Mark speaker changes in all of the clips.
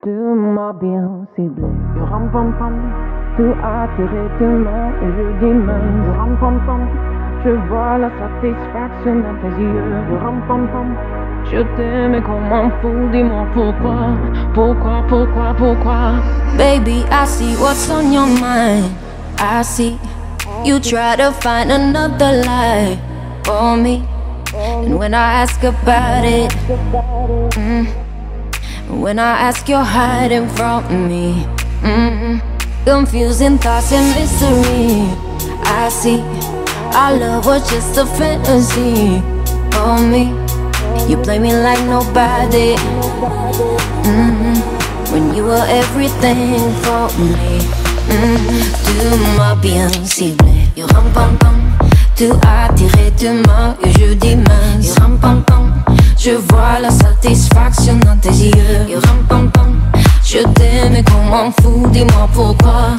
Speaker 1: Tu m'as bien ciblé. Du ram pam pam. Tu as tiré tes mains et je dis même. Du ram pam pam. Je vois la satisfaction dans tes yeux. Du ram pam pam. Je t'aime et qu'on m'en fout. Dis-moi pourquoi. Pourquoi.
Speaker 2: Baby, I see what's on your mind. I see you try to find another lie for me. And when I ask about it, when I ask, you're hiding from me. Confusing thoughts and mystery. I see our love was just a fantasy for me. You play me like nobody. When you were everything for me. Tu m'as bien ciblé. You ram pam pam. Tu as tiré tes mains et je dis mince. You ram pam pam. Je vois la satisfaction dans tes yeux. You ram pam pam. Je t'aime et qu'on m'en fout. Dis-moi pourquoi.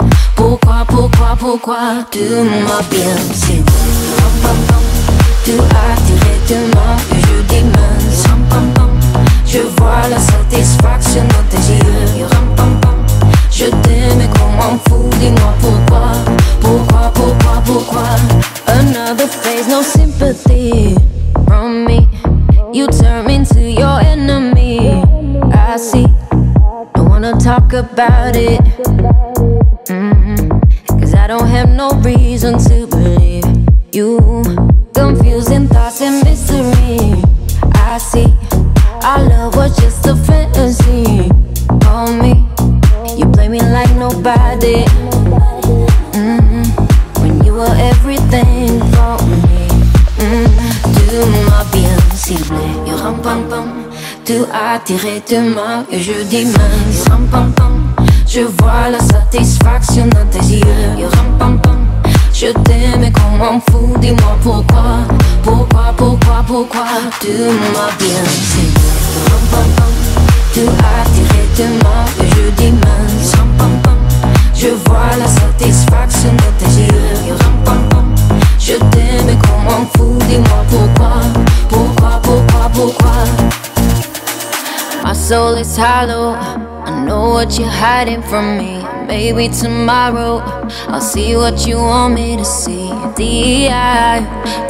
Speaker 2: Tu m'as bien ciblé. You ram pam pam. Tu as tiré tes mains et je dis mince. You ram pam pam. Je vois la satisfaction dans tes yeux. You ram pam pam. Je t'aime et qu'on m'en fout. Dis-moi pourquoi. Another phase, no sympathy from me. You turn me into your enemy. I see, don't wanna talk about it. Cause I don't have no reason to believe you. Confusing thoughts and mystery. I see, our love was just a fantasy. For me, you play me like nobody. When you were everything for me. Tu m'as bien ciblé. You ram pam pam. Tu as tiré tes mains et je dis mince. You ram pam pam. Je vois la satisfaction dans tes yeux. You ram pam pam. Je t'aime et qu'on m'en fout. Dis-moi pourquoi. Tu m'as bien ciblé. You ram pam pam. Tu as tiré tes mains et je dis mince. You ram pam pam. Je vois la satisfaction dans tes yeux. You ram pam pam. Je t'aime et qu'on m'en fout. Dis-moi pourquoi. My soul is hollow. I know what you're hiding from me. Maybe tomorrow I'll see what you want me to see. D.I.,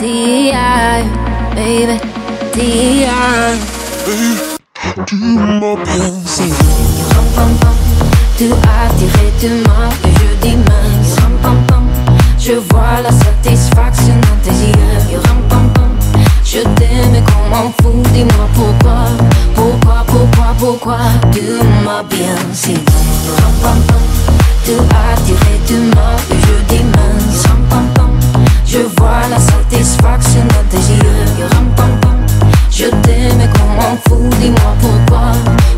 Speaker 2: baby, D.I.
Speaker 3: Tu m'as bien ciblé.
Speaker 2: Ram pam pam. Tu as tiré tes mains et je dis mince. Ram pam pam. Je vois la satisfaction dans tes yeux. You ram pam pam. Je t'aime et qu'on m'en fout. Dis-moi pourquoi. Tu m'as bien ciblé. You ram pam pam. Tu as tiré tes mains et je dis mince. Ram pam pam. Je vois la satisfaction dans tes yeux. You ram pam pam. Je t'aime et qu'on m'en fout. Dis-moi pourquoi.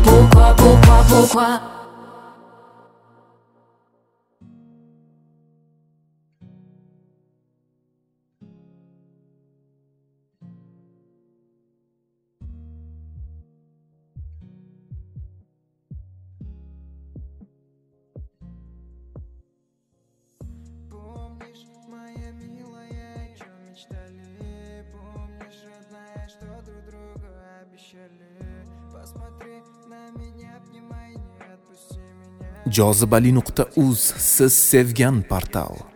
Speaker 4: Помнишь, моя милая, о чем мечтали? Помнишь, родная, что друг друга обещали? Посмотри на меня, обнимай, не отпусти меня.
Speaker 5: jozibali.uz siz sevgan portal.